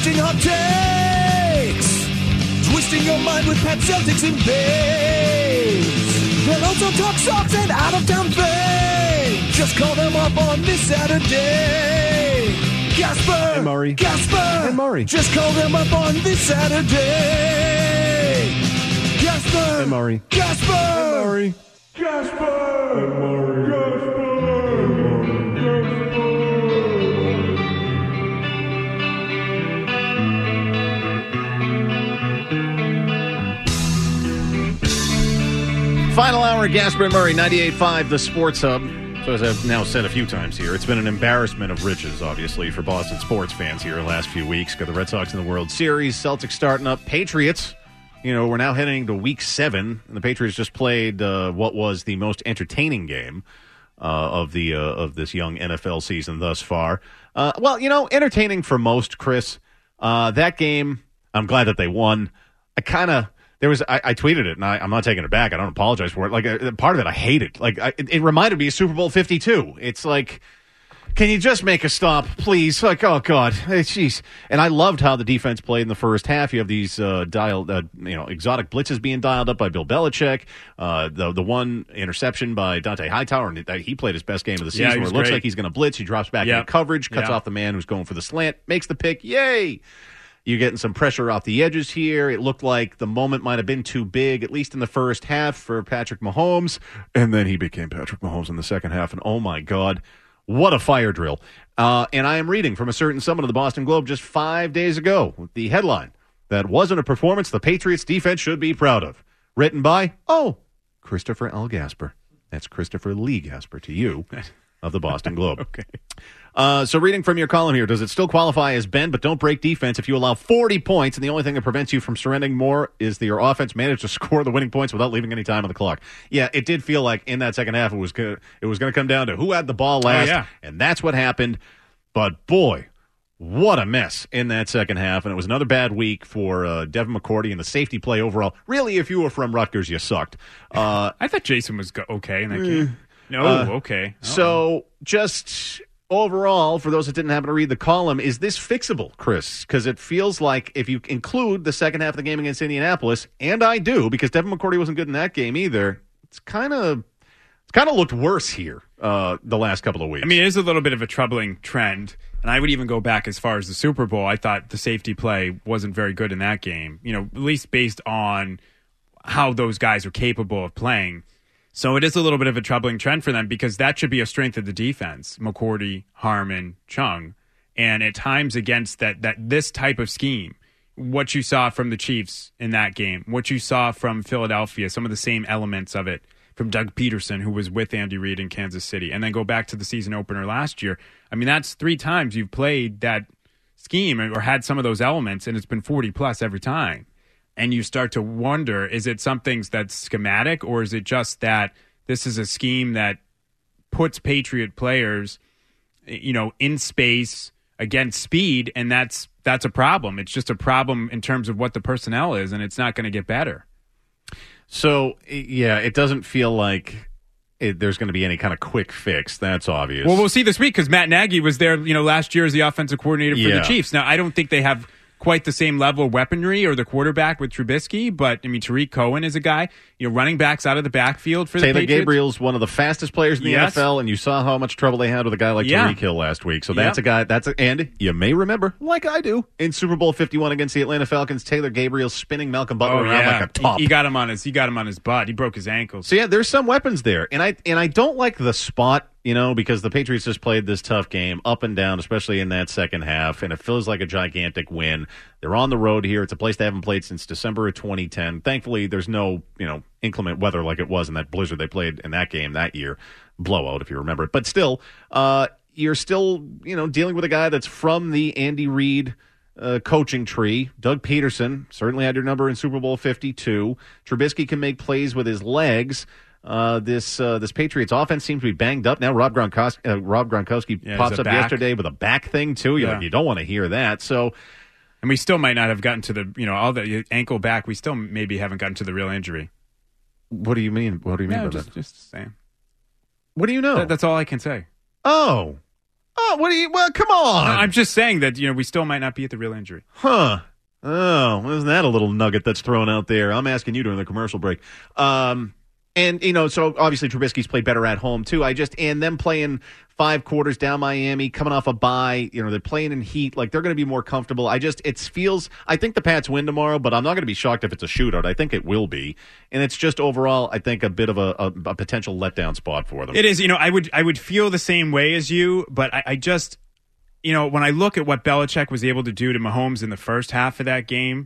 Coaching hot takes. Twisting your mind with Pat Celtics and Babes. They'll also talk socks and out-of-town fame. Just call them up on this Saturday. Gasper and Murray. Gasper and Murray. Just call them up on this Saturday. Gasper and Murray. Gasper and Murray. Gasper and Murray. Final hour, Gasper and Murray, 98.5, the Sports Hub. So as I've now said a few times here, it's been an embarrassment of riches, obviously, for Boston sports fans here the last few weeks. Got the Red Sox in the World Series, Celtics starting up, Patriots. We're now heading to Week 7, and the Patriots just played what was the most entertaining game of this young NFL season thus far. Entertaining for most, Chris. That game, I'm glad that they won. I tweeted it, and I'm not taking it back. I don't apologize for it. Part of it I hated. It reminded me of Super Bowl 52. It's like, can you just make a stop, please? Like, oh, God. Jeez. And I loved how the defense played in the first half. You have these exotic blitzes being dialed up by Bill Belichick. The one interception by Dante Hightower, and he played his best game of the season, where it looks like he's going to blitz. He drops back into coverage, cuts off the man who's going for the slant, makes the pick. Yay! You're getting some pressure off the edges here. It looked like the moment might have been too big, at least in the first half, for Patrick Mahomes. And then he became Patrick Mahomes in the second half. And oh, my God, what a fire drill. And I am reading from a certain summit of the Boston Globe just 5 days ago with the headline, "That wasn't a performance the Patriots defense should be proud of." Written by, Christopher L. Gasper. That's Christopher Lee Gasper to you of the Boston Globe. Okay. So reading from your column here, does it still qualify as bend but don't break defense if you allow 40 points and the only thing that prevents you from surrendering more is that your offense managed to score the winning points without leaving any time on the clock? Yeah, it did feel like in that second half it was going to come down to who had the ball last, and that's what happened. But boy, what a mess in that second half, and it was another bad week for Devin McCourty and the safety play overall. Really, if you were from Rutgers, you sucked. I thought Jason was okay in that game. No, okay. So just overall, for those that didn't happen to read the column, is this fixable, Chris? Because it feels like if you include the second half of the game against Indianapolis, and I do, because Devin McCourty wasn't good in that game either, it's kind of looked worse here the last couple of weeks. I mean, it is a little bit of a troubling trend, and I would even go back as far as the Super Bowl. I thought the safety play wasn't very good in that game, at least based on how those guys are capable of playing. So it is a little bit of a troubling trend for them because that should be a strength of the defense, McCourty, Harmon, Chung. And at times against that this type of scheme, what you saw from the Chiefs in that game, what you saw from Philadelphia, some of the same elements of it from Doug Peterson, who was with Andy Reid in Kansas City, and then go back to the season opener last year. I mean, that's 3 times you've played that scheme or had some of those elements, and it's been 40-plus every time. And you start to wonder, is it something that's schematic, or is it just that this is a scheme that puts Patriot players, in space against speed, and that's a problem. It's just a problem in terms of what the personnel is, and it's not going to get better. So, yeah, it doesn't feel like there's going to be any kind of quick fix. That's obvious. Well, we'll see this week because Matt Nagy was there, last year as the offensive coordinator for the Chiefs. Now, I don't think they have quite the same level of weaponry or the quarterback with Trubisky, but I mean, Tariq Cohen is a guy, running backs out of the backfield for the Patriots. Taylor Gabriel's one of the fastest players in the NFL, and you saw how much trouble they had with a guy like Tariq Hill last week. So that's a guy, and you may remember, like I do, in Super Bowl 51 against the Atlanta Falcons, Taylor Gabriel spinning Malcolm Butler around like a top. He got him on his butt. He broke his ankles. So there's some weapons there, and I don't like the spot, because the Patriots just played this tough game up and down, especially in that second half, and it feels like a gigantic win. They're on the road here. It's a place they haven't played since December of 2010. Thankfully, there's no, inclement weather like it was in that blizzard they played in that game that year. Blowout, if you remember it. But still, you're still, dealing with a guy that's from the Andy Reid coaching tree. Doug Peterson certainly had your number in Super Bowl 52. Trubisky can make plays with his legs. This Patriots offense seems to be banged up now. Rob Gronkowski pops up yesterday with a back thing too. You don't want to hear that. So, and we still might not have gotten to the all the ankle back. We still maybe haven't gotten to the real injury. What do you mean? What do you mean by that? Just saying. What do you know? That's all I can say. Oh. Oh, well, come on. I'm just saying that, we still might not be at the real injury. Huh. Oh, isn't that a little nugget that's thrown out there? I'm asking you during the commercial break. And, so obviously Trubisky's played better at home, too. And them playing 5 quarters down Miami, coming off a bye, they're playing in heat. Like, they're going to be more comfortable. I think the Pats win tomorrow, but I'm not going to be shocked if it's a shootout. I think it will be. And it's just overall, I think, a bit of a potential letdown spot for them. It is. I would feel the same way as you, but I just, when I look at what Belichick was able to do to Mahomes in the first half of that game,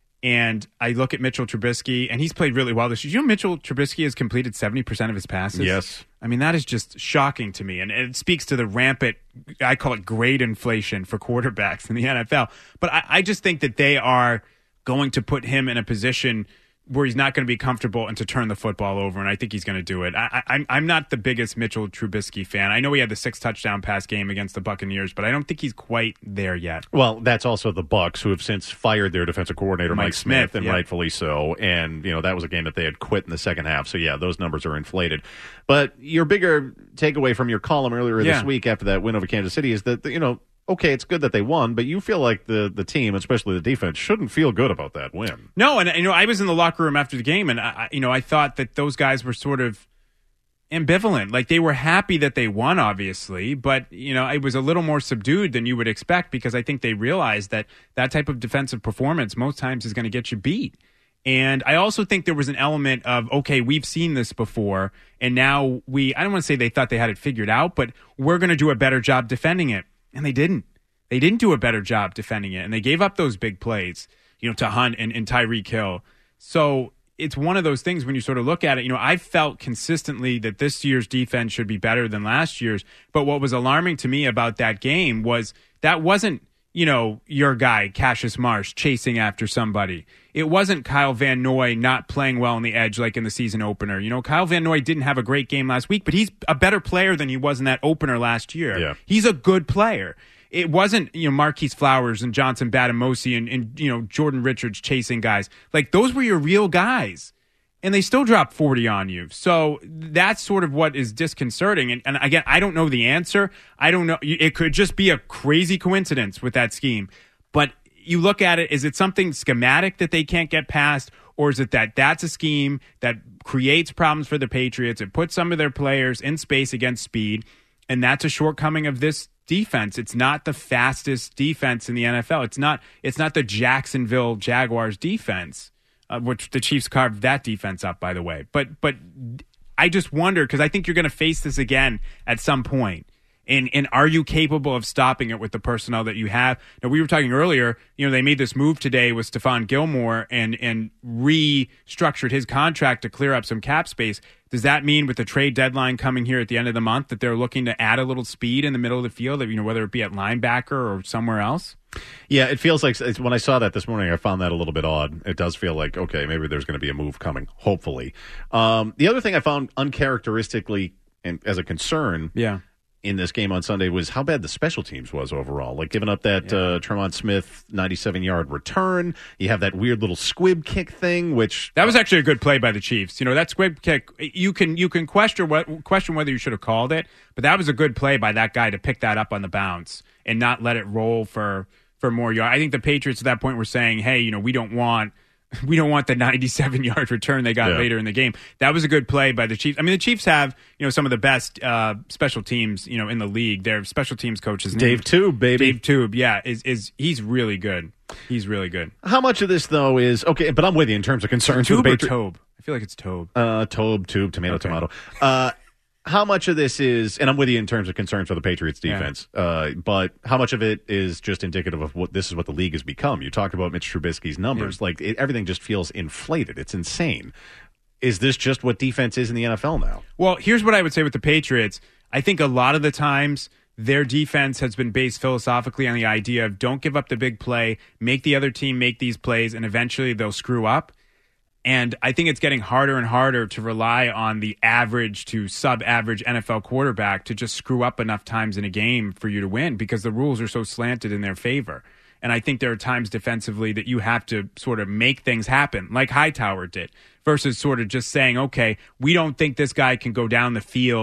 and I look at Mitchell Trubisky, and he's played really well this year. Mitchell Trubisky has completed 70% of his passes? Yes. I mean, that is just shocking to me. And it speaks to the rampant, I call it grade inflation for quarterbacks in the NFL. But I just think that they are going to put him in a position where he's not going to be comfortable and to turn the football over, and I think he's going to do it. I'm not the biggest Mitchell Trubisky fan. I know he had the 6-touchdown pass game against the Buccaneers, but I don't think he's quite there yet. Well, that's also the Bucs, who have since fired their defensive coordinator, Mike Smith, and rightfully so. And, that was a game that they had quit in the second half. So, yeah, those numbers are inflated. But your bigger takeaway from your column earlier this week after that win over Kansas City is that, okay, it's good that they won, but you feel like the team, especially the defense, shouldn't feel good about that win. No, and I was in the locker room after the game, and I thought that those guys were sort of ambivalent. Like, they were happy that they won, obviously, but it was a little more subdued than you would expect, because I think they realized that type of defensive performance most times is going to get you beat. And I also think there was an element of, okay, we've seen this before, and now I don't want to say they thought they had it figured out, but we're going to do a better job defending it. And they didn't. They didn't do a better job defending it. And they gave up those big plays, to Hunt and Tyreek Hill. So it's one of those things when you sort of look at it. I've felt consistently that this year's defense should be better than last year's. But what was alarming to me about that game was that wasn't, your guy, Cassius Marsh, chasing after somebody. It wasn't Kyle Van Noy not playing well on the edge like in the season opener. Kyle Van Noy didn't have a great game last week, but he's a better player than he was in that opener last year. Yeah. He's a good player. It wasn't, Marquise Flowers and Johnson Batamosi and Jordan Richards chasing guys. Like, those were your real guys. And they still dropped 40 on you. So that's sort of what is disconcerting. And again, I don't know the answer. I don't know. It could just be a crazy coincidence with that scheme. But you look at it, is it something schematic that they can't get past? Or is it that's a scheme that creates problems for the Patriots? It puts some of their players in space against speed. And that's a shortcoming of this defense. It's not the fastest defense in the NFL. It's not the Jacksonville Jaguars defense. Which the Chiefs carved that defense up, by the way. But I just wonder, because I think you're going to face this again at some point. And are you capable of stopping it with the personnel that you have? Now, we were talking earlier, they made this move today with Stephon Gilmore and restructured his contract to clear up some cap space. Does that mean with the trade deadline coming here at the end of the month that they're looking to add a little speed in the middle of the field, whether it be at linebacker or somewhere else? Yeah, it feels like when I saw that this morning, I found that a little bit odd. It does feel like, okay, maybe there's going to be a move coming, hopefully. The other thing I found uncharacteristically and as a concern in this game on Sunday was how bad the special teams was overall. Like, giving up that Tremont Smith 97-yard return. You have that weird little squib kick thing, which... That was actually a good play by the Chiefs. That squib kick, you can question whether you should have called it, but that was a good play by that guy to pick that up on the bounce and not let it roll for more yards. I think the Patriots at that point were saying, hey, we don't want the 97-yard return they got later in the game. That was a good play by the Chiefs. I mean, the Chiefs have, some of the best special teams, in the league. Their special teams coach is Dave Toub, baby. Dave Toub, yeah, he's really good. He's really good. How much of this, though, is... Okay, but I'm with you in terms of concerns Toub for the or Patriots. Toub? I feel like it's Toub. Toub, tomato. How much of this is, and I'm with you in terms of concerns for the Patriots defense, but how much of it is just indicative of what the league has become? You talked about Mitch Trubisky's numbers. Yeah. Like, everything just feels inflated. It's insane. Is this just what defense is in the NFL now? Well, here's what I would say with the Patriots. I think a lot of the times their defense has been based philosophically on the idea of don't give up the big play, make the other team make these plays, and eventually they'll screw up. And I think it's getting harder and harder to rely on the average to sub-average NFL quarterback to just screw up enough times in a game for you to win because the rules are so slanted in their favor. And I think there are times defensively that you have to sort of make things happen, like Hightower did, versus sort of just saying, okay, we don't think this guy can go down the field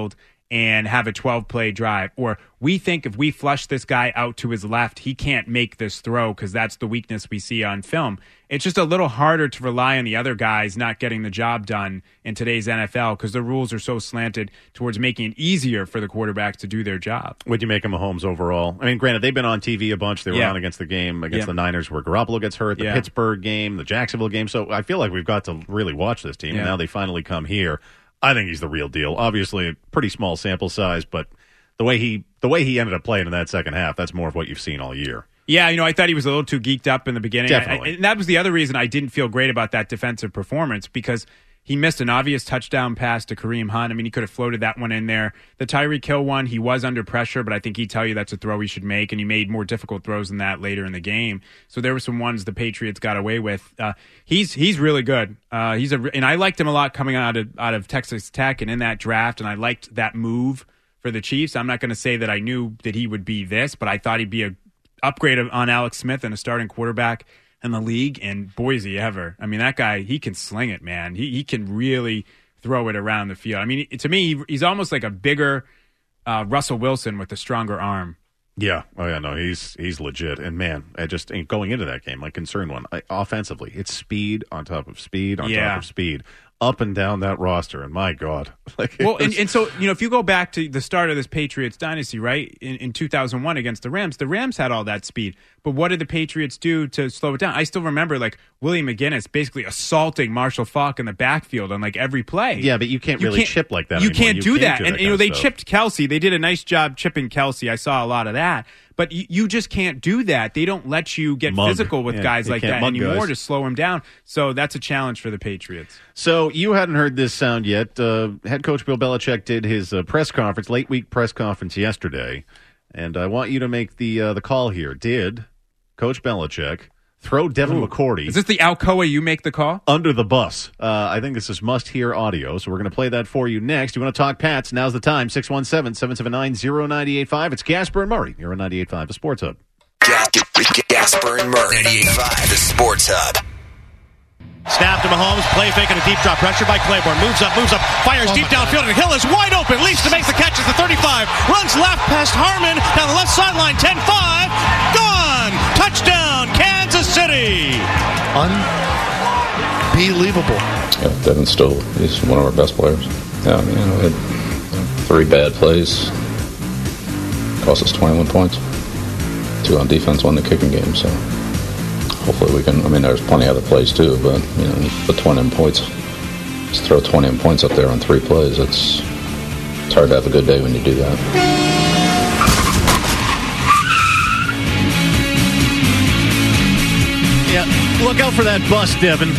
and have a 12-play drive. Or we think if we flush this guy out to his left, he can't make this throw because that's the weakness we see on film. It's just a little harder to rely on the other guys not getting the job done in today's NFL because the rules are so slanted towards making it easier for the quarterbacks to do their job. What'd you make of Mahomes overall? I mean, granted, they've been on TV a bunch. They were on against the game against the Niners where Garoppolo gets hurt, the Pittsburgh game, the Jacksonville game. So I feel like we've got to really watch this team. And now they finally come here. I think he's the real deal. Obviously, a pretty small sample size, but the way he ended up playing in that second half, that's more of what you've seen all year. Yeah, I thought he was a little too geeked up in the beginning. Definitely. And that was the other reason I didn't feel great about that defensive performance because he missed an obvious touchdown pass to Kareem Hunt. I mean, he could have floated that one in there. The Tyreek Hill one, he was under pressure, but I think he'd tell you that's a throw he should make, and he made more difficult throws than that later in the game. So there were some ones the Patriots got away with. He's really good. And I liked him a lot coming out of Texas Tech and in that draft, and I liked that move for the Chiefs. I'm not going to say that I knew that he would be this, but I thought he'd be a upgrade on Alex Smith and a starting quarterback in the league, and boy, is he ever. I mean, that guy, he can sling it, man. He can really throw it around the field. I mean, to me, he's almost like a bigger Russell Wilson with a stronger arm. Yeah. Oh, yeah, no, he's legit. And, man, going into that game, my concern one, offensively, it's speed on top of speed on top of speed. Up and down that roster, and my God. And so, if you go back to the start of this Patriots dynasty, right, in 2001 against the Rams had all that speed. But what did the Patriots do to slow it down? I still remember, Willie McGinnis basically assaulting Marshall Faulk in the backfield on, every play. Yeah, but you can't chip like that You anymore. Can't do that. And, they stuff. chipped Kelsey. They did a nice job chipping Kelsey. I saw a lot of that. But you just can't do that. They don't let you get physical with guys like that anymore to slow him down. So that's a challenge for the Patriots. So you hadn't heard this sound yet. Head coach Bill Belichick did his press conference, late week press conference yesterday. And I want you to make the call here. Did Coach Belichick throw Devin McCourty? Is this the Alcoa you make the call? Under the bus. I think this is must-hear audio, so we're going to play that for you next. You want to talk Pats? Now's the time. 617-779-0985. It's Gasper and Murray here on 98.5, the Sports Hub. Gasper and Murray, 98.5, the Sports Hub. Snap to Mahomes, play fake and a deep drop. Pressure by Claiborne. Moves up, fires deep downfield, and Hill is wide open. Leaps to make the catch at the 35. Runs left past Harmon, down the left sideline. 10-5. Gone! Touchdown, Kansas City! Unbelievable. Yeah, Devin Stowe, he's one of our best players. Yeah, we had 3 bad plays. Cost us 21 points. 2 on defense, 1 in the kicking game, so hopefully we can. I mean, there's plenty of other plays too, but you put 20 points, just throw 20 points up there on 3 plays. It's hard to have a good day when you do that. Yeah, look out for that bus, Devin.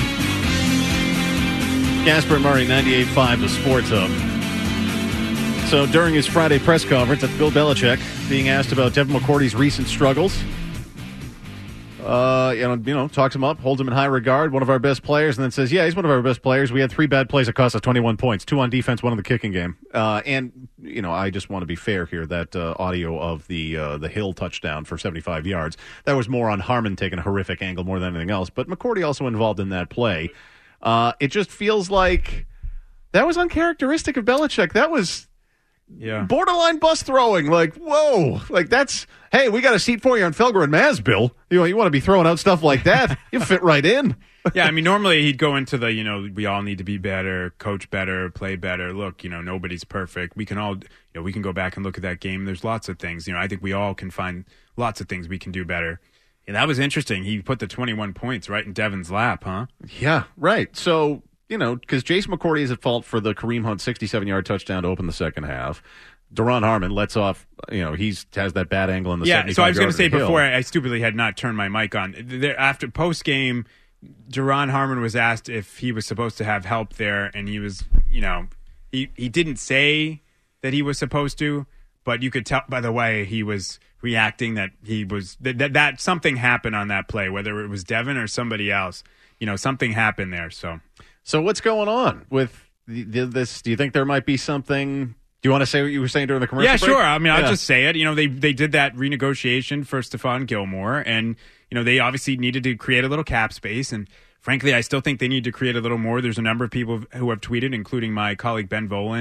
Gasper and Murray, 98.5, the Sports Hub. So during his Friday press conference, that's Bill Belichick being asked about Devin McCourty's recent struggles. Talks him up, holds him in high regard, one of our best players, and then says, yeah, he's one of our best players. We had 3 bad plays that cost us 21 points, 2 on defense, 1 in the kicking game. I just want to be fair here. That audio of the Hill touchdown for 75 yards, that was more on Harmon taking a horrific angle more than anything else. But McCourty also involved in that play. It just feels like that was uncharacteristic of Belichick. That was borderline bus throwing. Whoa. That's, hey, we got a seat for you on Felger and Maz, Bill. You want to be throwing out stuff like that? You fit right in. Yeah, I mean, normally he'd go into the, we all need to be better, coach better, play better. Look, nobody's perfect. We can all, we can go back and look at that game. There's lots of things. I think we all can find lots of things we can do better. Yeah, that was interesting. He put the 21 points right in Devin's lap, huh? Yeah, right. So, because Jason McCourty is at fault for the Kareem Hunt 67-yard touchdown to open the second half. Duron Harmon lets off, he has that bad angle in the 75-yard. Yeah, so I was going to say before, I stupidly had not turned my mic on. After post-game, Duron Harmon was asked if he was supposed to have help there, and he was, he didn't say that he was supposed to, but you could tell by the way he was reacting that he was, that something happened on that play, whether it was Devin or somebody else. Something happened there, so. So what's going on with this? Do you think there might be something? Do you want to say what you were saying during the commercial break? Sure. I mean, I'll just say it. They did that renegotiation for Stephon Gilmore, and, they obviously needed to create a little cap space. And frankly, I still think they need to create a little more. There's a number of people who have tweeted, including my colleague Ben Volen,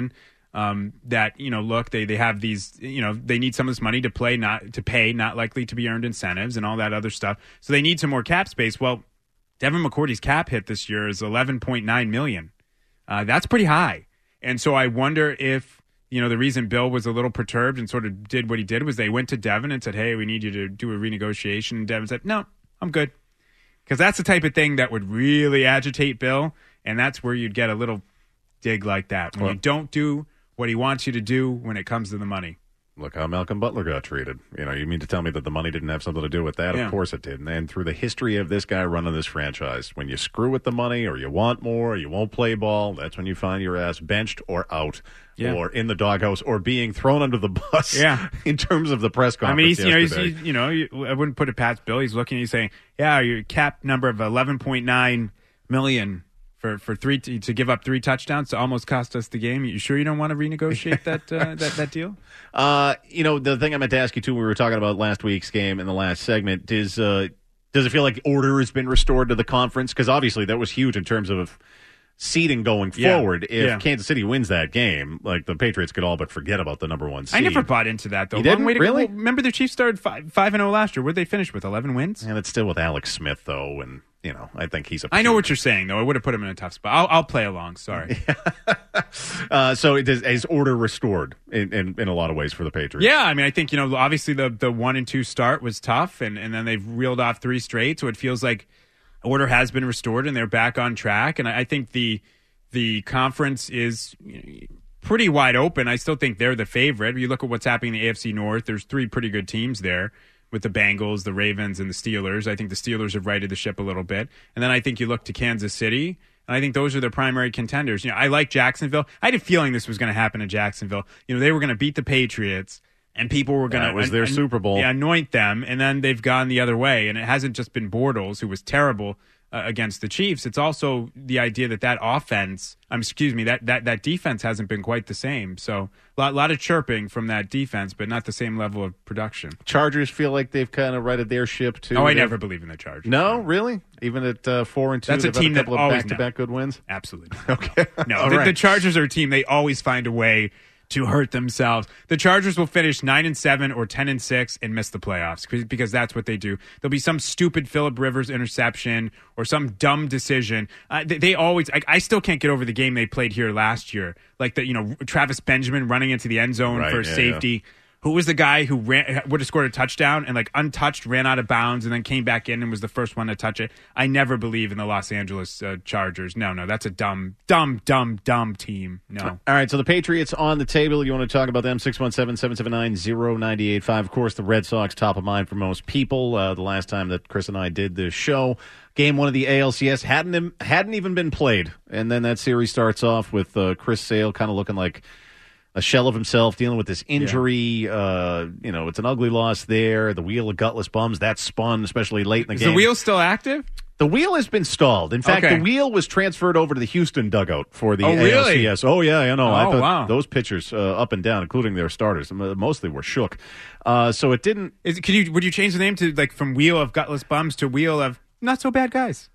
that, look, they have these, they need some of this money to pay, not likely to be earned incentives and all that other stuff. So they need some more cap space. Well, Devin McCourty's cap hit this year is $11.9 million. That's pretty high. And so I wonder if, the reason Bill was a little perturbed and sort of did what he did was they went to Devin and said, hey, we need you to do a renegotiation. And Devin said, no, I'm good. Because that's the type of thing that would really agitate Bill. And that's where you'd get a little dig like that. When you don't do what he wants you to do when it comes to the money. Look how Malcolm Butler got treated. You mean to tell me that the money didn't have something to do with that? Yeah. Of course it did. And through the history of this guy running this franchise, when you screw with the money or you want more or you won't play ball, that's when you find your ass benched or out or in the doghouse or being thrown under the bus in terms of the press conference yesterday. I wouldn't put it past Bill. He's looking, he's saying, your cap number of $11.9 million for to give up 3 touchdowns to almost cost us the game. You sure you don't want to renegotiate that deal? The thing I meant to ask you too, we were talking about last week's game in the last segment. Does it feel like order has been restored to the conference? Because obviously that was huge in terms of seeding going forward. If Kansas City wins that game, like the Patriots could all but forget about the number 1 seed. I never bought into that though. You didn't? Really? Remember the Chiefs started 5-0 last year. Where'd they finish with? 11 wins? And it's still with Alex Smith though, and I think he's I know what you're saying, though. I would have put him in a tough spot. I'll play along. Sorry. So is order restored in a lot of ways for the Patriots? Yeah, I mean, I think, obviously the 1-2 start was tough, and then they've reeled off 3 straight, so it feels like order has been restored, and they're back on track. And I think the conference is pretty wide open. I still think they're the favorite. You look at what's happening in the AFC North, there's 3 pretty good teams there, with the Bengals, the Ravens, and the Steelers. I think the Steelers have righted the ship a little bit. And then I think you look to Kansas City, and I think those are their primary contenders. I like Jacksonville. I had a feeling this was going to happen in Jacksonville. They were going to beat the Patriots, and people were going to... That was their Super Bowl. Anoint them, and then they've gone the other way. And it hasn't just been Bortles, who was terrible against the Chiefs. It's also the idea that offense... that defense hasn't been quite the same. So a lot of chirping from that defense, but not the same level of production. Chargers feel like they've kind of righted their ship too. Oh, I never believe in the Chargers. No, really? Even at 4-2, that's a team that always back-to-back good wins. Absolutely. Okay. No, the Chargers are a team. They always find a way to hurt themselves. The Chargers will finish 9-7 or 10-6 and miss the playoffs because that's what they do. There'll be some stupid Phillip Rivers interception or some dumb decision. They always. I still can't get over the game they played here last year, like Travis Benjamin running into the end zone for safety. Yeah. Who was the guy who would have scored a touchdown and untouched ran out of bounds and then came back in and was the first one to touch it? I never believe in the Los Angeles Chargers. No, that's a dumb team. No. All right, so the Patriots on the table. You want to talk about them? 617-779-0985. Of course, the Red Sox top of mind for most people. The last time that Chris and I did this show, Game 1 of the ALCS hadn't even been played, and then that series starts off with Chris Sale kind of looking like a shell of himself, dealing with this injury. It's an ugly loss there. The wheel of gutless bums, that spun, especially late in the game. Is the wheel still active? The wheel has been stalled. In fact, the wheel was transferred over to the Houston dugout for the ALCS. Oh, yeah, I know. I thought wow. Those pitchers up and down, including their starters, mostly were shook. So it didn't... Would you change the name to from Wheel of Gutless Bums to Wheel of Not So Bad Guys?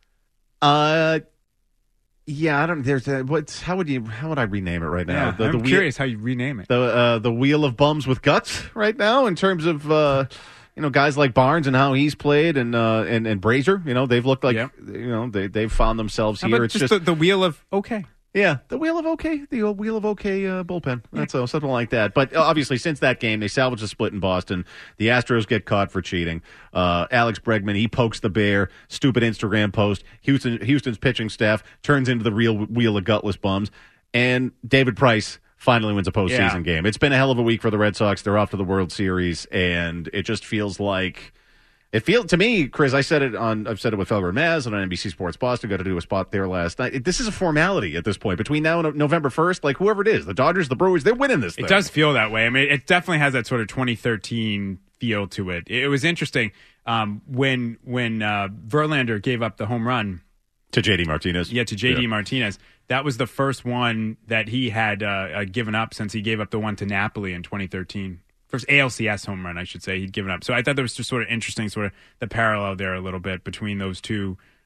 Yeah, I don't. How would I rename it right now? I'm curious how you rename it. The Wheel of Bums with Guts right now, in terms of guys like Barnes and how he's played, and Brazier. They've looked like they've found themselves how here. About it's just the Wheel of okay. Yeah, the Wheel of okay, the old Wheel of okay bullpen. That's something like that. But obviously, since that game, they salvaged a split in Boston. The Astros get caught for cheating. Alex Bregman, he pokes the bear. Stupid Instagram post. Houston's pitching staff turns into the real Wheel of Gutless Bums. And David Price finally wins a postseason game. It's been a hell of a week for the Red Sox. They're off to the World Series, and it just feels like... to me, Chris, I've said it with Felger and Maz and on NBC Sports Boston. Got to do a spot there last night. This is a formality at this point. Between now and November 1st, like whoever it is, the Dodgers, the Brewers, they're winning this thing. It does feel that way. I mean, it definitely has that sort of 2013 feel to it. It was interesting when Verlander gave up the home run to J.D. Martinez. Yeah, to J.D. Martinez. That was the first one that he had given up since he gave up the one to Napoli in 2013. First ALCS home run, I should say, he'd given up. So I thought that was just sort of interesting, sort of the parallel there a little bit between those two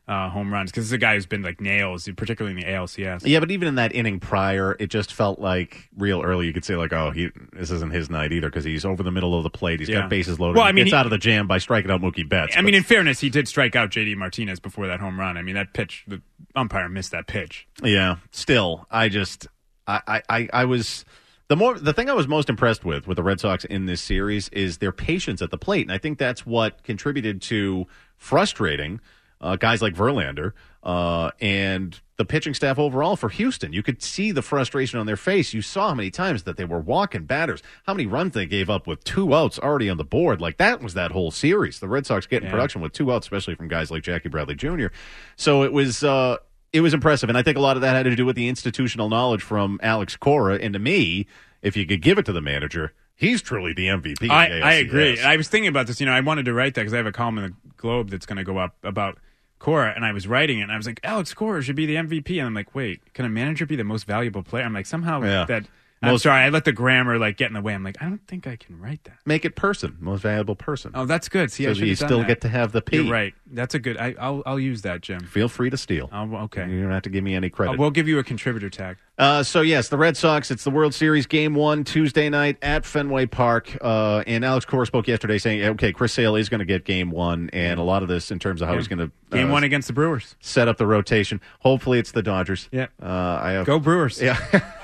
home runs because it's a guy who's been like nails, particularly in the ALCS. Yeah, but even in that inning prior, it just felt like real early. You could say like, oh, this isn't his night either because he's over the middle of the plate. He's got bases loaded. Well, he gets out of the jam by striking out Mookie Betts. I mean, in fairness, he did strike out J.D. Martinez before that home run. I mean, that pitch, the umpire missed that pitch. Yeah, still, I was... The thing I was most impressed with the Red Sox in this series is their patience at the plate. And I think that's what contributed to frustrating guys like Verlander and the pitching staff overall for Houston. You could see the frustration on their face. You saw how many times that they were walking batters, how many runs they gave up with 2 outs already on the board. Like, that was that whole series. The Red Sox getting production with 2 outs, especially from guys like Jackie Bradley Jr. So it was impressive, and I think a lot of that had to do with the institutional knowledge from Alex Cora. And to me, if you could give it to the manager, he's truly the MVP. I agree. I was thinking about this. I wanted to write that because I have a column in the Globe that's going to go up about Cora, and I was writing it, and I was like, Alex Cora should be the MVP. And I'm like, wait, can a manager be the most valuable player? I'm like, somehow that... I'm sorry, I let the grammar get in the way. I'm like, I don't think I can write that. Make it person, most valuable person. Oh, that's good. See, so you still get to have the P. You're right. That's a good. I'll use that, Jim. Feel free to steal. Okay. You don't have to give me any credit. We'll give you a contributor tag. So yes, the Red Sox. It's the World Series Game 1 Tuesday night at Fenway Park. And Alex Cora spoke yesterday saying, okay, Chris Sale is going to get Game 1, and a lot of this in terms of how he's going to Game 1 against the Brewers. Set up the rotation. Hopefully, it's the Dodgers. Yeah. Go Brewers. Yeah.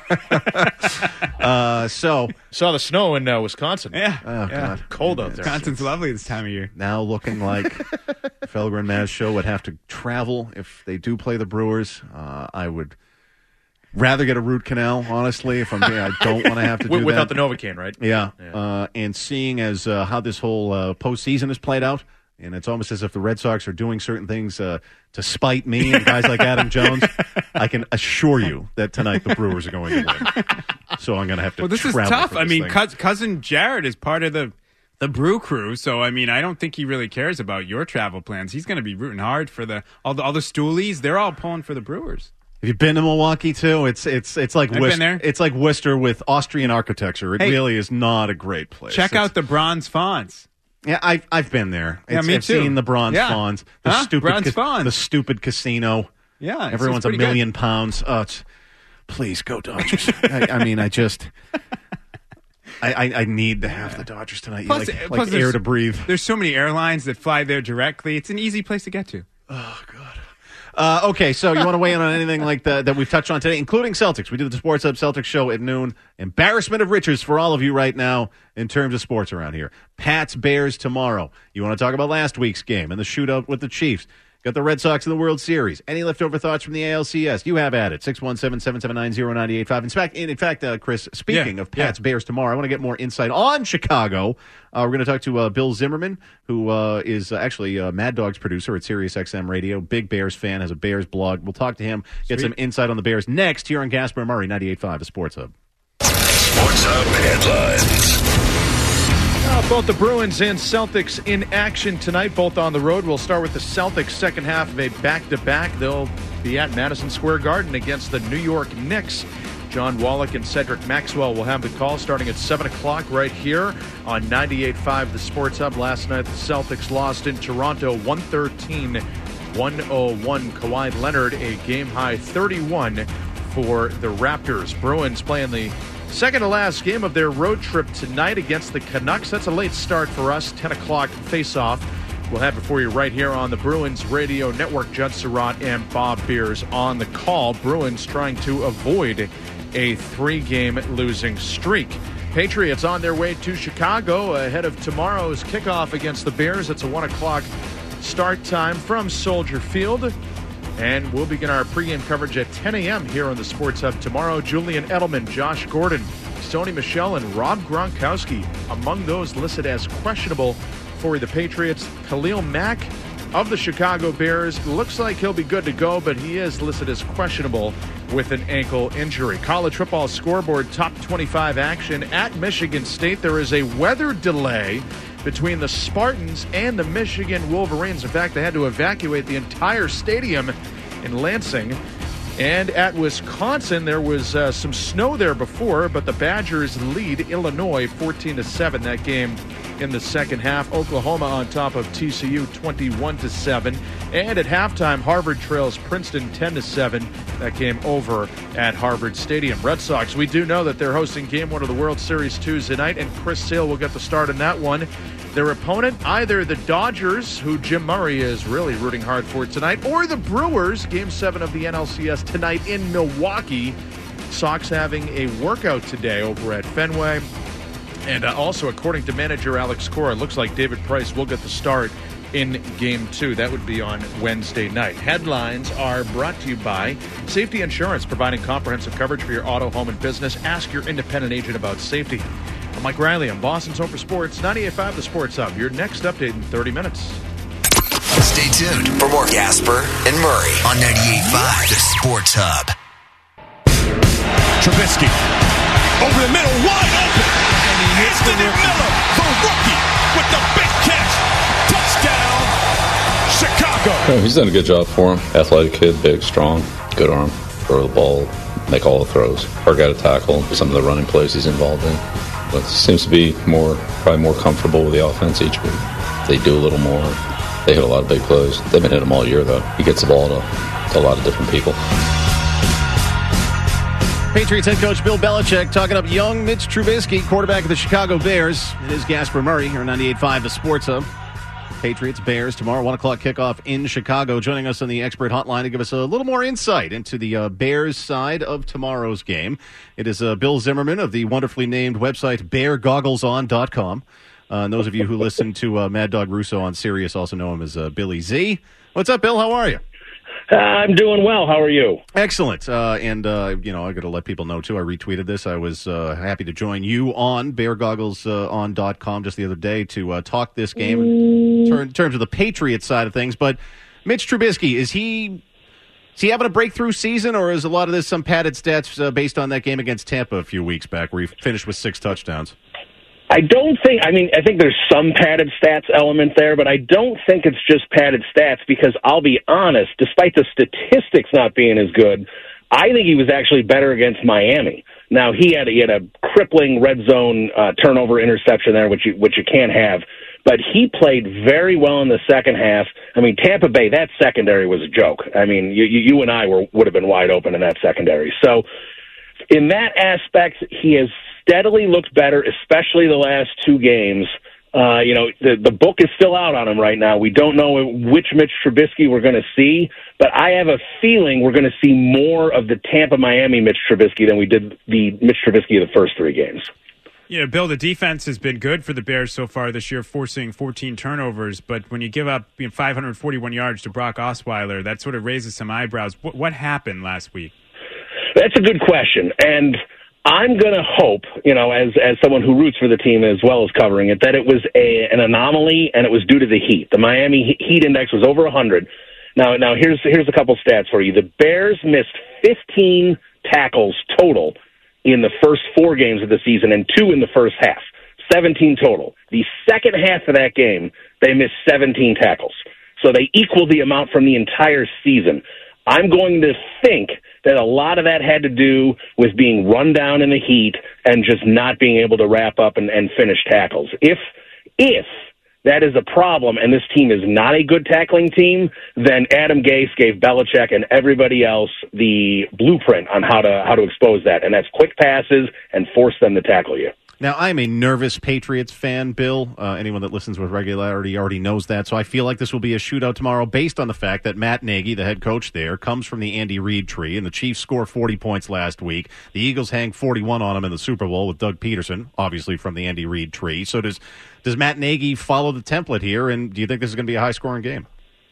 So saw the snow in Wisconsin. Yeah. Oh, God. Cold out there. Wisconsin's lovely this time of year. Now looking like Felger and Maz show would have to travel if they do play the Brewers. I would rather get a root canal, honestly, if I'm being, I don't want to have to do without that. the Novocaine, right? Yeah. And seeing as how this whole postseason has played out, and it's almost as if the Red Sox are doing certain things to spite me and guys like Adam Jones. I can assure you that tonight the Brewers are going to win. So I'm going to have to. Well, this is tough. I mean, cousin Jared is part of the Brew Crew, so I mean, I don't think he really cares about your travel plans. He's going to be rooting hard for all the stoolies. They're all pulling for the Brewers. Have you been to Milwaukee too? It's like been there. It's like Worcester with Austrian architecture. It really is not a great place. Check out the bronze fonts. Yeah, I've been there. Me too. I've seen the bronze fawns. The stupid casino. Yeah, everyone's $1 million. Please go Dodgers. I mean, I need to have the Dodgers tonight. Plus air to breathe. There's so many airlines that fly there directly. It's an easy place to get to. Oh, God. Okay, so you want to weigh in on anything like that we've touched on today, including Celtics? We do the Sports Hub Celtics show at noon. Embarrassment of riches for all of you right now in terms of sports around here. Pats, Bears tomorrow. You want to talk about last week's game and the shootout with the Chiefs. Got the Red Sox in the World Series. Any leftover thoughts from the ALCS? You have at it. 617-779-0985. In fact, Chris, speaking of Pats, Bears tomorrow, I want to get more insight on Chicago. We're going to talk to Bill Zimmerman, who is actually Mad Dog's producer at Sirius XM Radio. Big Bears fan, has a Bears blog. We'll talk to him, get some insight on the Bears next here on Gasper and Murray, 98.5, the Sports Hub. Sports Hub headlines. Both the Bruins and Celtics in action tonight, both on the road. We'll start with the Celtics second half of a back-to-back. They'll be at Madison Square Garden against the New York Knicks. John Wallach and Cedric Maxwell will have the call starting at 7 o'clock right here on 98.5 The Sports Hub. Last night, the Celtics lost in Toronto 113-101. Kawhi Leonard, a game-high 31 for the Raptors. Bruins playing the second-to-last game of their road trip tonight against the Canucks. That's a late start for us, 10 o'clock face-off. We'll have it for you right here on the Bruins Radio Network. Judd Surratt and Bob Beers on the call. Bruins trying to avoid a 3-game losing streak. Patriots on their way to Chicago ahead of tomorrow's kickoff against the Bears. It's a 1 o'clock start time from Soldier Field. And we'll begin our pregame coverage at 10 a.m. here on the Sports Hub tomorrow. Julian Edelman, Josh Gordon, Sony Michel, and Rob Gronkowski among those listed as questionable for the Patriots. Khalil Mack of the Chicago Bears looks like he'll be good to go, but he is listed as questionable with an ankle injury. College football scoreboard top 25 action at Michigan State. There is a weather delay between the Spartans and the Michigan Wolverines. In fact, they had to evacuate the entire stadium in Lansing. And at Wisconsin, there was some snow there before, but the Badgers lead Illinois 14-7. That game in the second half. Oklahoma on top of TCU 21-7. And at halftime, Harvard trails Princeton 10-7. That game over at Harvard Stadium. Red Sox, we do know that they're hosting Game 1 of the World Series Tuesday night, and Chris Sale will get the start in that one. Their opponent, either the Dodgers, who Jim Murray is really rooting hard for tonight, or the Brewers, Game 7 of the NLCS tonight in Milwaukee. Sox having a workout today over at Fenway. And also, according to manager Alex Cora, it looks like David Price will get the start in Game 2. That would be on Wednesday night. Headlines are brought to you by Safety Insurance, providing comprehensive coverage for your auto, home, and business. Ask your independent agent about safety. I'm Mike Riley. I'm Boston's Home for Sports, 98.5 The Sports Hub. Your next update in 30 minutes. Stay tuned for more Gasper and Murray on 98.5 The Sports Hub. Trubisky over the middle, wide open. Anthony Miller, the rookie, with the big catch. Touchdown, Chicago. Yeah, he's done a good job for him. Athletic kid, big, strong, good arm. Throw the ball, make all the throws. Hard guy to tackle. Some of the running plays he's involved in. But seems to be probably more comfortable with the offense each week. They do a little more. They hit a lot of big plays. They've been hitting them all year, though. He gets the ball to a lot of different people. Patriots head coach Bill Belichick talking up young Mitch Trubisky, quarterback of the Chicago Bears. It is Gasper Murray here on 98.5 The Sports Hub. Patriots, Bears, tomorrow, 1 o'clock kickoff in Chicago. Joining us on the expert hotline to give us a little more insight into the Bears side of tomorrow's game. It is Bill Zimmerman of the wonderfully named website BearGogglesOn.com. And those of you who listen to Mad Dog Russo on Sirius also know him as Billy Z. What's up, Bill? How are you? I'm doing well. How are you? Excellent. I got to let people know, too, I retweeted this. I was happy to join you on BearGogglesOn.com just the other day to talk this game in terms of the Patriots side of things. But Mitch Trubisky, is he having a breakthrough season, or is a lot of this some padded stats based on that game against Tampa a few weeks back where he finished with 6 touchdowns? I think there's some padded stats element there, but I don't think it's just padded stats because I'll be honest, despite the statistics not being as good, I think he was actually better against Miami. Now, he had a crippling red zone turnover interception there, which you can't have, but he played very well in the second half. I mean, Tampa Bay, that secondary was a joke. I mean, you and I would have been wide open in that secondary. So in that aspect, he has steadily looked better, especially the last 2 games. The book is still out on him right now. We don't know which Mitch Trubisky we're going to see, but I have a feeling we're going to see more of the Tampa-Miami Mitch Trubisky than we did the Mitch Trubisky of the first 3 games. Yeah, Bill, the defense has been good for the Bears so far this year, forcing 14 turnovers. But when you give up 541 yards to Brock Osweiler, that sort of raises some eyebrows. What happened last week? That's a good question, and I'm going to hope, as someone who roots for the team as well as covering it, that it was an anomaly and it was due to the heat. The Miami heat index was over 100. Now here's a couple stats for you. The Bears missed 15 tackles total in the first 4 games of the season and 2 in the first half. 17 total. The second half of that game, they missed 17 tackles. So they equaled the amount from the entire season. I'm going to think that a lot of that had to do with being run down in the heat and just not being able to wrap up and finish tackles. If that is a problem and this team is not a good tackling team, then Adam Gase gave Belichick and everybody else the blueprint on how to expose that, and that's quick passes and force them to tackle you. Now, I'm a nervous Patriots fan, Bill. Anyone that listens with regularity already knows that. So I feel like this will be a shootout tomorrow based on the fact that Matt Nagy, the head coach there, comes from the Andy Reid tree, and the Chiefs score 40 points last week. The Eagles hang 41 on them in the Super Bowl with Doug Peterson, obviously from the Andy Reid tree. So does Matt Nagy follow the template here, and do you think this is going to be a high-scoring game?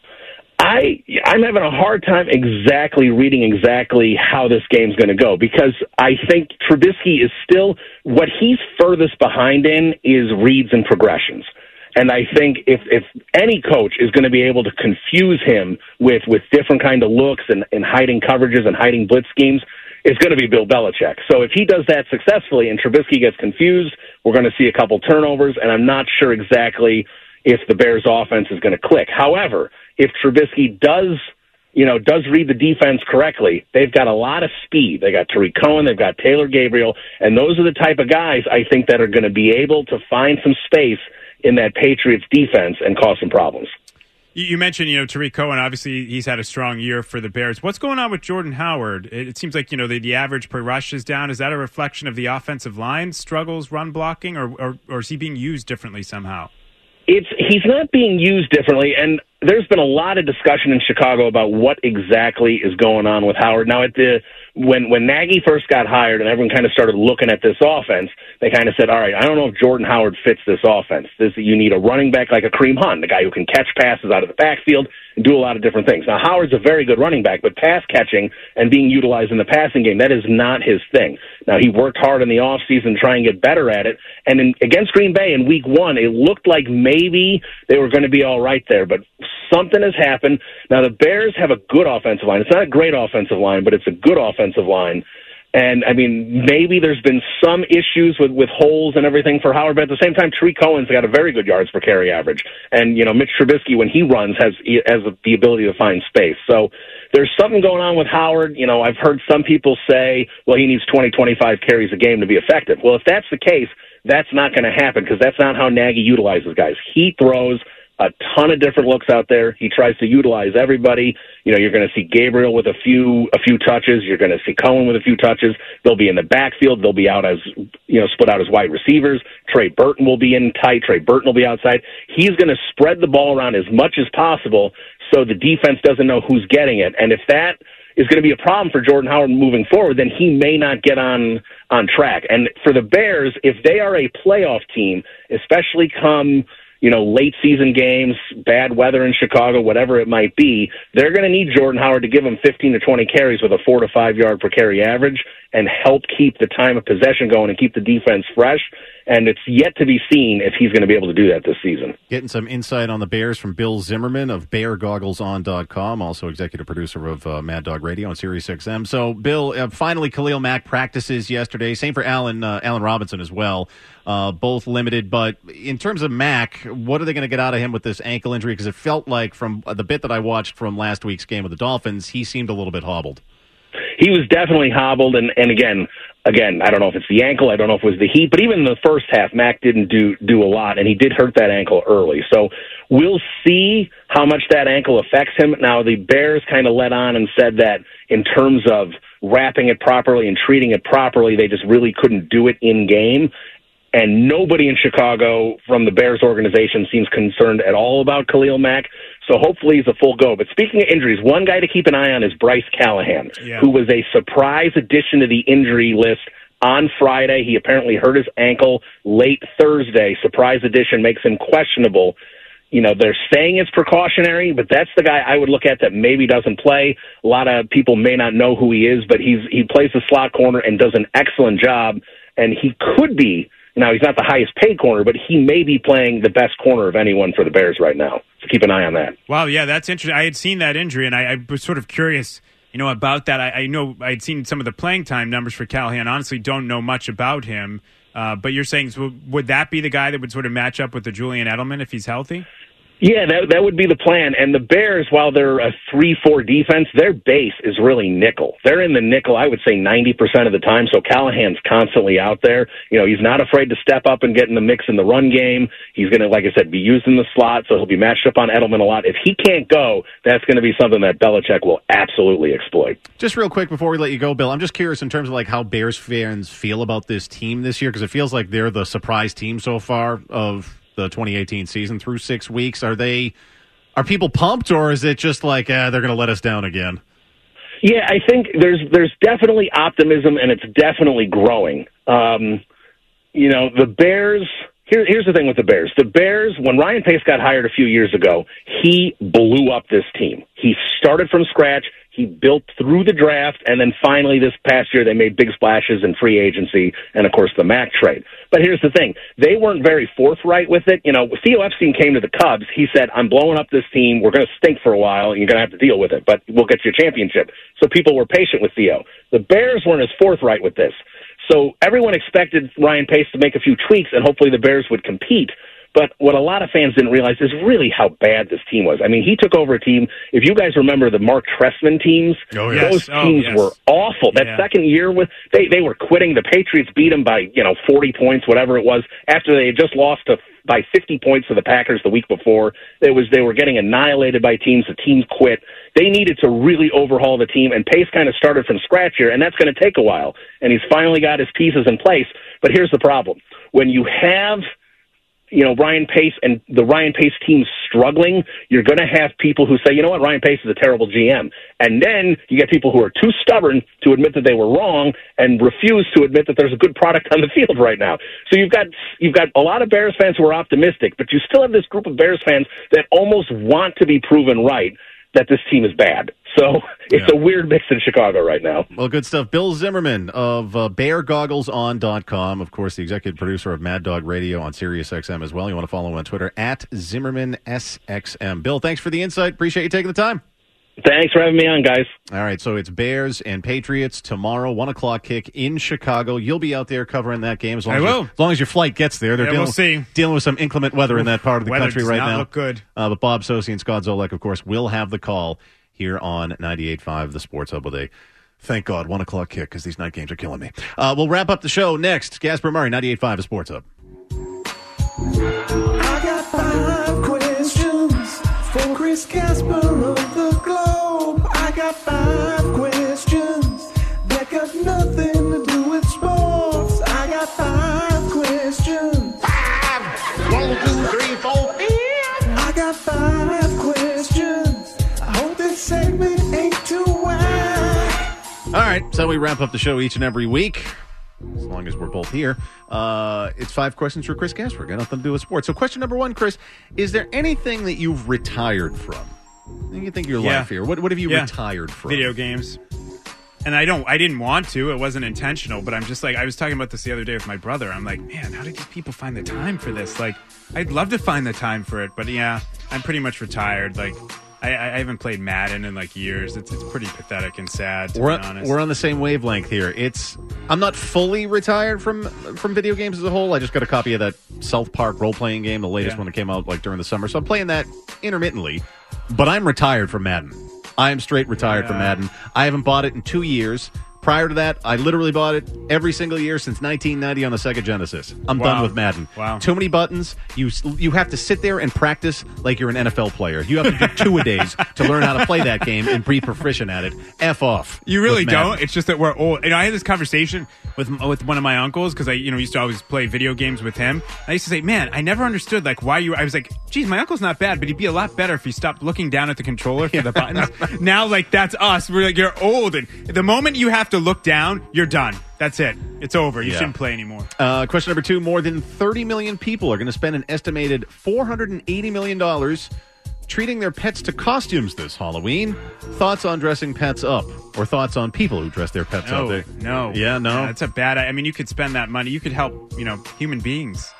I'm having a hard time reading exactly how this game's going to go because I think Trubisky is still what he's furthest behind in is reads and progressions. And I think if any coach is going to be able to confuse him with different kind of looks and hiding coverages and hiding blitz schemes, it's going to be Bill Belichick. So if he does that successfully and Trubisky gets confused, we're going to see a couple turnovers, and I'm not sure exactly if the Bears' offense is going to click. However, if Trubisky does read the defense correctly, they've got a lot of speed. They got Tariq Cohen, they've got Taylor Gabriel, and those are the type of guys I think that are going to be able to find some space in that Patriots defense and cause some problems. You mentioned, Tariq Cohen. Obviously, he's had a strong year for the Bears. What's going on with Jordan Howard? It seems like, the average per rush is down. Is that a reflection of the offensive line struggles, run blocking, or is he being used differently somehow? He's not being used differently, and there's been a lot of discussion in Chicago about what exactly is going on with Howard. Now, when Nagy first got hired and everyone kind of started looking at this offense, they kind of said, all right, I don't know if Jordan Howard fits this offense. You need a running back like a Kareem Hunt, a guy who can catch passes out of the backfield and do a lot of different things. Now, Howard's a very good running back, but pass catching and being utilized in the passing game, that is not his thing. Now, he worked hard in the offseason to try and get better at it, and against Green Bay in week 1, it looked like maybe they were going to be all right there, but something has happened. Now, the Bears have a good offensive line. It's not a great offensive line, but it's a good offensive line. And, maybe there's been some issues with holes and everything for Howard, but at the same time, Tariq Cohen's got a very good yards per carry average. And, Mitch Trubisky, when he runs, has the ability to find space. So there's something going on with Howard. I've heard some people say, well, he needs 20, 25 carries a game to be effective. Well, if that's the case, that's not going to happen because that's not how Nagy utilizes guys. He throws a ton of different looks out there. He tries to utilize everybody. You're going to see Gabriel with a few touches. You're going to see Cohen with a few touches. They'll be in the backfield. They'll be out as, split out as wide receivers. Trey Burton will be in tight. Trey Burton will be outside. He's going to spread the ball around as much as possible so the defense doesn't know who's getting it. And if that is going to be a problem for Jordan Howard moving forward, then he may not get on track. And for the Bears, if they are a playoff team, especially come late season games, bad weather in Chicago, whatever it might be, they're going to need Jordan Howard to give them 15 to 20 carries with a 4 to 5 yard per carry average and help keep the time of possession going and keep the defense fresh. And it's yet to be seen if he's going to be able to do that this season. Getting some insight on the Bears from Bill Zimmerman of BearGogglesOn.com, also executive producer of Mad Dog Radio on Sirius XM. So, Bill, finally Khalil Mack practices yesterday. Same for Allen Robinson as well. Both limited. But in terms of Mack, what are they going to get out of him with this ankle injury? Because it felt like from the bit that I watched from last week's game with the Dolphins, he seemed a little bit hobbled. He was definitely hobbled, and again, I don't know if it's the ankle, I don't know if it was the heat, but even in the first half, Mack didn't do a lot, and he did hurt that ankle early. So we'll see how much that ankle affects him. Now, the Bears kind of let on and said that in terms of wrapping it properly and treating it properly, they just really couldn't do it in game. And nobody in Chicago from the Bears organization seems concerned at all about Khalil Mack. So hopefully he's a full go. But speaking of injuries, one guy to keep an eye on is Bryce Callahan, who was a surprise addition to the injury list on Friday. He apparently hurt his ankle late Thursday. Surprise addition makes him questionable. They're saying it's precautionary, but that's the guy I would look at that maybe doesn't play. A lot of people may not know who he is, but he plays the slot corner and does an excellent job. And he could be, now he's not the highest paid corner, but he may be playing the best corner of anyone for the Bears right now. So keep an eye on that. Wow, yeah, that's interesting. I had seen that injury, and I was sort of curious, about that. I know I had seen some of the playing time numbers for Callahan. Honestly, don't know much about him. But you're saying, so would that be the guy that would sort of match up with the Julian Edelman if he's healthy? Yeah, that would be the plan. And the Bears, while they're a 3-4 defense, their base is really nickel. They're in the nickel, I would say, 90% of the time. So Callahan's constantly out there. He's not afraid to step up and get in the mix in the run game. He's going to, like I said, be used in the slot, so he'll be matched up on Edelman a lot. If he can't go, that's going to be something that Belichick will absolutely exploit. Just real quick before we let you go, Bill, I'm just curious in terms of how Bears fans feel about this team this year, because it feels like they're the surprise team so far of the 2018 season through 6 weeks. Are people pumped, or is it just they're going to let us down again? Yeah, I think there's definitely optimism, and it's definitely growing. The Bears, here's the thing with the Bears. The Bears, when Ryan Pace got hired a few years ago, he blew up this team. He started from scratch. He built through the draft, and then finally this past year they made big splashes in free agency and, of course, the Mack trade. But here's the thing. They weren't very forthright with it. Theo Epstein came to the Cubs. He said, I'm blowing up this team. We're going to stink for a while, and you're going to have to deal with it, but we'll get you a championship. So people were patient with Theo. The Bears weren't as forthright with this. So everyone expected Ryan Pace to make a few tweaks, and hopefully the Bears would compete. But what a lot of fans didn't realize is really how bad this team was. I mean, he took over a team. If you guys remember the Mark Trestman teams, those teams were awful. That second year, they were quitting. The Patriots beat them by 40 points, whatever it was, after they had just lost by 50 points to the Packers the week before. They were getting annihilated by teams. The team quit. They needed to really overhaul the team, and Pace kind of started from scratch here, and that's going to take a while. And he's finally got his pieces in place. But here's the problem. When you have Ryan Pace and the Ryan Pace team struggling, you're going to have people who say, you know what, Ryan Pace is a terrible GM. And then you get people who are too stubborn to admit that they were wrong and refuse to admit that there's a good product on the field right now. So you've got a lot of Bears fans who are optimistic, but you still have this group of Bears fans that almost want to be proven right that this team is bad. So it's a weird mix in Chicago right now. Well, good stuff. Bill Zimmerman of BearGogglesOn.com, of course, the executive producer of Mad Dog Radio on SiriusXM as well. You want to follow him on Twitter, @ZimmermanSXM. Bill, thanks for the insight. Appreciate you taking the time. Thanks for having me on, guys. All right, so it's Bears and Patriots tomorrow, 1 o'clock kick in Chicago. You'll be out there covering that game as long as your flight gets there. They're dealing with some inclement weather in that part of the country right now. Weather does not look good. But Bob Sosi and Scott Zolek, of course, will have the call here on 98.5 The Sports Hub with a, thank God, 1 o'clock kick because these night games are killing me. We'll wrap up the show next. Gasper Murray, 98.5 The Sports Hub. I got 5 questions for Chris Gasper of the Globe. I got 5 questions that got nothing to do with sports. I got 5 questions. 5! 1, 2, 3, 4, 5! I got 5 questions. I hope this segment ain't too wide. All right, so we wrap up the show each and every week, as long as we're both here. It's 5 questions for Chris Gasper. Got nothing to do with sports. So question number 1, Chris, is there anything that you've retired from? You think your life here. What have you retired from? Video games. And I didn't want to. It wasn't intentional, but I'm just like, I was talking about this the other day with my brother. I'm like, man, how did these people find the time for this? Like, I'd love to find the time for it, but yeah, I'm pretty much retired. Like, I haven't played Madden in like years. It's pretty pathetic and sad, to be honest. We're on the same wavelength here. I'm not fully retired from video games as a whole. I just got a copy of that South Park role-playing game, the latest one that came out like during the summer. So I'm playing that intermittently, but I'm retired from Madden. I am straight retired from Madden. I haven't bought it in 2 years. Prior to that, I literally bought it every single year since 1990 on the Sega Genesis. I'm done with Madden. Wow. Too many buttons. You have to sit there and practice like you're an NFL player. You have to do 2-a-days to learn how to play that game and be proficient at it. F off. You really don't. It's just that we're old. I had this conversation with one of my uncles because I used to always play video games with him. I used to say, man, I never understood like why you. I was like, geez, my uncle's not bad, but he'd be a lot better if he stopped looking down at the controller for the buttons. Now, like that's us. We're like, you're old, and the moment you have to look down, you're done. That's it. It's over. You shouldn't play anymore. Question number 2. More than 30 million people are going to spend an estimated $480 million treating their pets to costumes this Halloween. Thoughts on dressing pets up? Or thoughts on people who dress their pets up? No. Yeah, no? Yeah, that's a bad... I mean, you could spend that money. You could help, human beings.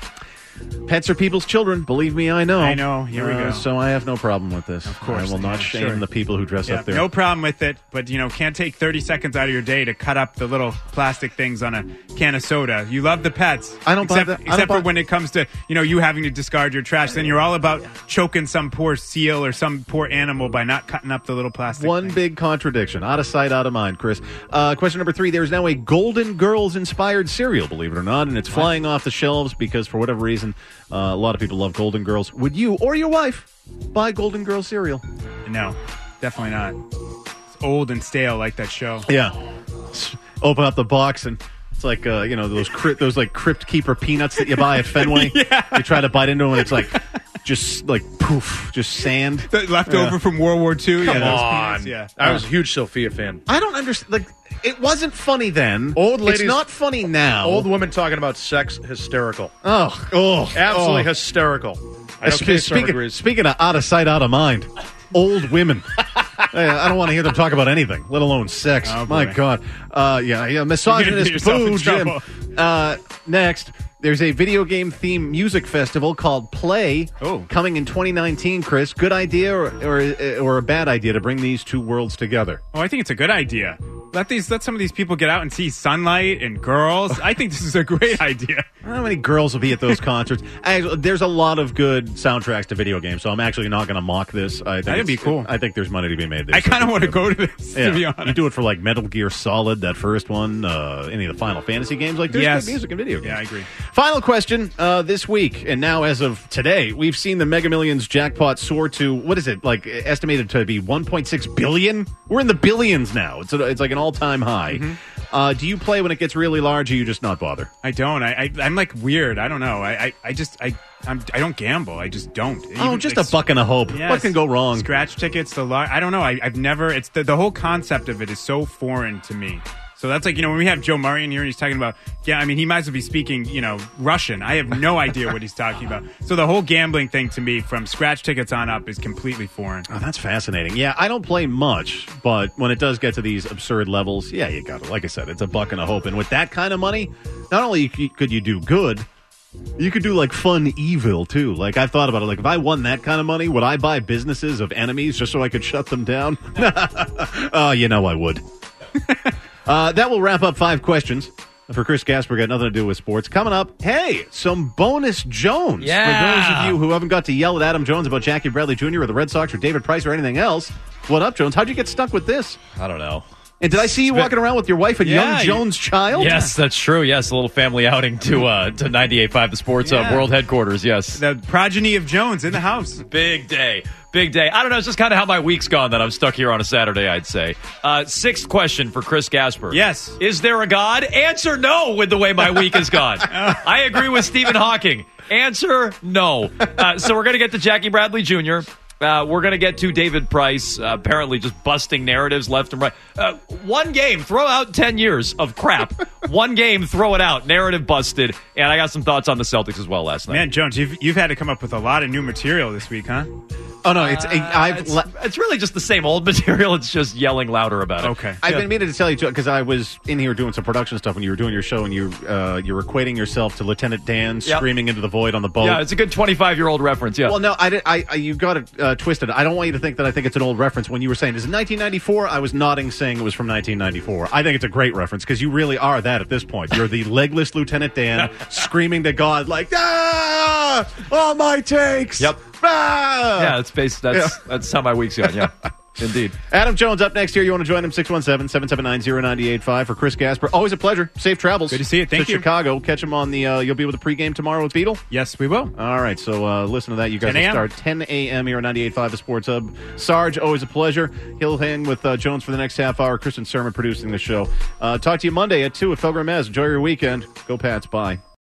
Pets are people's children. Believe me, I know. I know. Here we go. So I have no problem with this. Of course. I will not shame the people who dress up there. No problem with it, but, can't take 30 seconds out of your day to cut up the little plastic things on a can of soda. You love the pets. I don't buy that. Except for when it comes to, you having to discard your trash. Then you're all about choking some poor seal or some poor animal by not cutting up the little plastic thing. Big contradiction. Out of sight, out of mind, Chris. Question number 3. There's now a Golden Girls-inspired cereal, believe it or not, and it's flying off the shelves because, for whatever reason, a lot of people love Golden Girls. Would you or your wife buy Golden Girls cereal? No, definitely not. It's old and stale like that show. Yeah. Open up the box and it's like, those Crypt Keeper peanuts that you buy at Fenway. You try to bite into them and it's like, just like poof, just sand. Left over from World War II. Come on. Peanuts, yeah. I was a huge Sophia fan. I don't understand. Like, it wasn't funny then. Old ladies, it's not funny now. Old women talking about sex, hysterical. Absolutely hysterical. I know speaking of out of sight, out of mind, old women. I don't want to hear them talk about anything, let alone sex. Oh, my God. Misogynist boo, Jim. Next, there's a video game themed music festival called Play coming in 2019, Chris. Good idea or a bad idea to bring these two worlds together? Oh, I think it's a good idea. Let some of these people get out and see sunlight and girls. I think this is a great idea. I don't know how many girls will be at those concerts. There's a lot of good soundtracks to video games, so I'm actually not going to mock this. I think That'd be cool. I think there's money to be made there. I kind of want to go to this, to be honest. You do it for like Metal Gear Solid, that first one, any of the Final Fantasy games. Like, there's good music and video games. Yeah, I agree. Final question this week, and now as of today, we've seen the Mega Millions jackpot soar to, what is it, like estimated to be 1.6 billion? We're in the billions now. It's like an all-time high. Mm-hmm. Do you play when it gets really large, or you just not bother? I don't. I'm like weird. I don't know. I don't gamble. I just don't. Just a buck and a hope. Yes. What can go wrong? Scratch tickets, I don't know. I've never. It's the whole concept of it is so foreign to me. So that's like, when we have Joe Murray in here and he's talking about, he might as well be speaking, Russian. I have no idea what he's talking about. So the whole gambling thing to me, from scratch tickets on up, is completely foreign. Oh, that's fascinating. Yeah, I don't play much, but when it does get to these absurd levels, yeah, you got it. Like I said, it's a buck and a hope. And with that kind of money, not only could you do good, you could do like fun evil too. Like, I've thought about it. Like, if I won that kind of money, would I buy businesses of enemies just so I could shut them down? Oh, I would. That will wrap up 5 questions. For Chris Gasper, got nothing to do with sports. Coming up, hey, some bonus Jones. Yeah. For those of you who haven't got to yell at Adam Jones about Jackie Bradley Jr. or the Red Sox or David Price or anything else, what up, Jones? How'd you get stuck with this? I don't know. And did I see you walking around with your wife and young Jones' child? Yes, that's true. Yes, a little family outing to 98.5 The Sports World Headquarters, yes. The progeny of Jones in the house. Big day. Big day. I don't know. It's just kind of how my week's gone that I'm stuck here on a Saturday, I'd say. 6th question for Chris Gasper. Yes. Is there a God? Answer no with the way my week has gone. I agree with Stephen Hawking. Answer no. So we're going to get to Jackie Bradley Jr., we're going to get to David Price, apparently just busting narratives left and right. One game, throw out 10 years of crap. One game, throw it out. Narrative busted. And I got some thoughts on the Celtics as well last night. Man, Jones, you've had to come up with a lot of new material this week, huh? Oh, no, it's really just the same old material. It's just yelling louder about it. Okay. I've been meaning to tell you, because I was in here doing some production stuff when you were doing your show, and you're equating yourself to Lieutenant Dan screaming into the void on the boat. Yeah, it's a good 25-year-old reference, yeah. Well, no, you got it twisted. I don't want you to think that I think it's an old reference. When you were saying, is it 1994? I was nodding, saying it was from 1994. I think it's a great reference, because you really are that at this point. You're the legless Lieutenant Dan screaming to God, like, all my takes! Yep. Yeah, that's how my week's gone, yeah. Indeed. Adam Jones up next here. You want to join him? 617-779-0985 for Chris Gasper. Always a pleasure. Safe travels. Good to see you. Thank you. Chicago. Catch him on the, you'll be with the pregame tomorrow with Beetle? Yes, we will. All right, so listen to that. You guys will start 10 a.m. here on 98.5 The Sports Hub. Sarge, always a pleasure. He'll hang with Jones for the next half hour. Kristen Sermon producing the show. Talk to you Monday at 2 at Felger Mez. Enjoy your weekend. Go Pats. Bye.